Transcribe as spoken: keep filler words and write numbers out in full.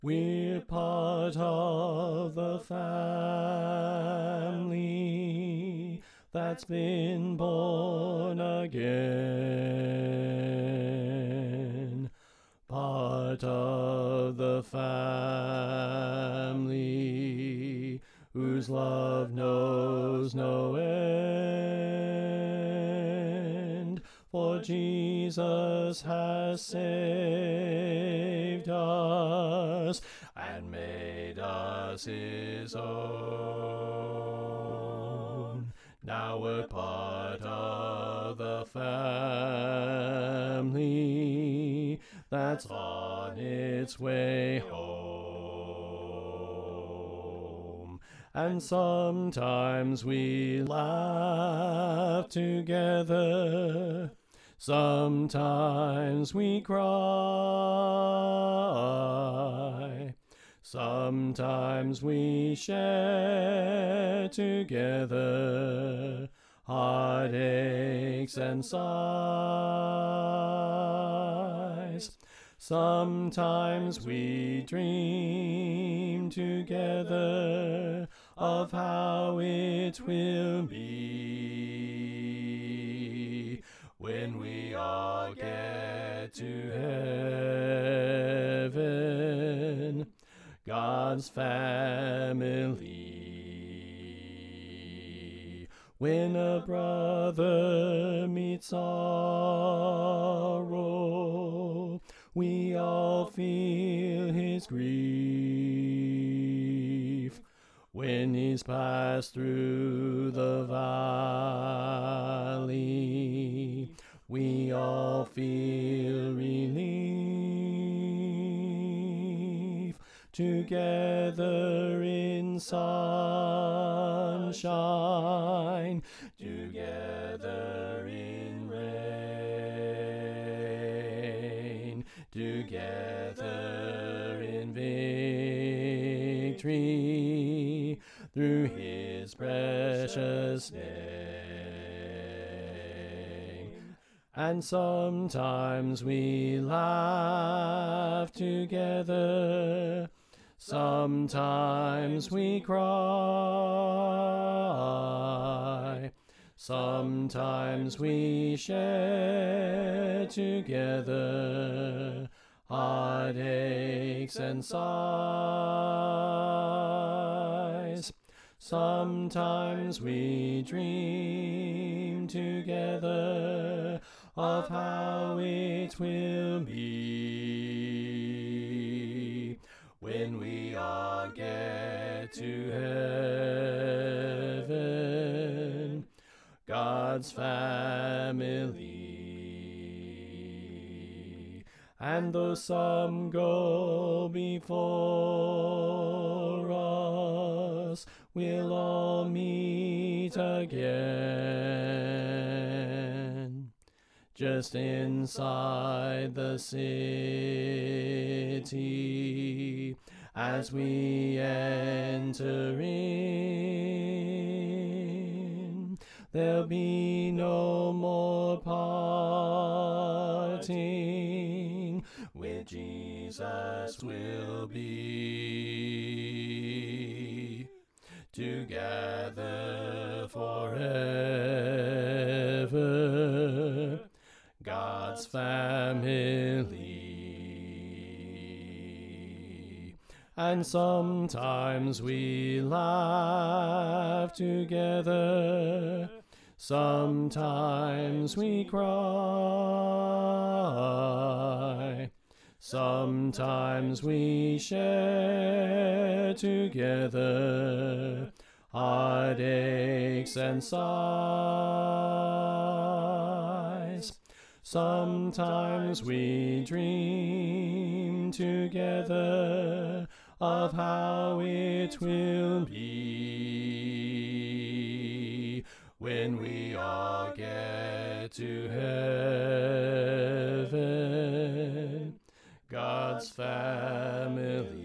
We're part of the family that's been born again. Part of the family whose love knows no end. For Jesus has saved us and made us his own. Now we're part of the family that's on its way home. And sometimes we laugh together, sometimes we cry, sometimes we share together heartaches and sighs. Sometimes we dream together of how it will be when we all get to heaven, God's family. When a brother meets sorrow, we all feel his grief. When he's passed through the valley, we all feel relief. Together in sunshine, together in rain, together in victory, through his precious name. And sometimes we laugh together, sometimes we cry, sometimes we share together heartaches and sighs. Sometimes we dream together of how it will be when we all get to heaven, God's family. And though some go before us, we'll all meet again, just inside the city, as we enter in. There'll be no more parting, with Jesus we'll be together forever, God's family. And sometimes we laugh together, sometimes we cry, sometimes we share together heartaches and sighs. Sometimes we dream together of how it will be when we all get to heaven, God's family.